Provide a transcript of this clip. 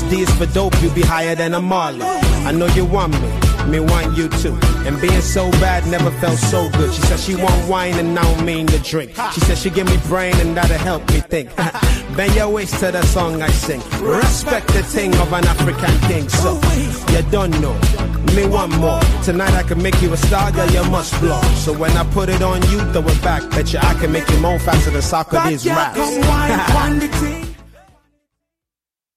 D is for dope, you be higher than a Marley. I know you want me want you too. And being so bad never felt so good. She said she want wine and I don't mean to drink. She said she give me brain and that'll help me think. Bend your waist to the song I sing. Respect the thing of an African king. So, you don't know, me want more. Tonight I can make you a star, girl, you must blow. So when I put it on you, throw it back. Bet you I can make you moan faster than Socrates raps.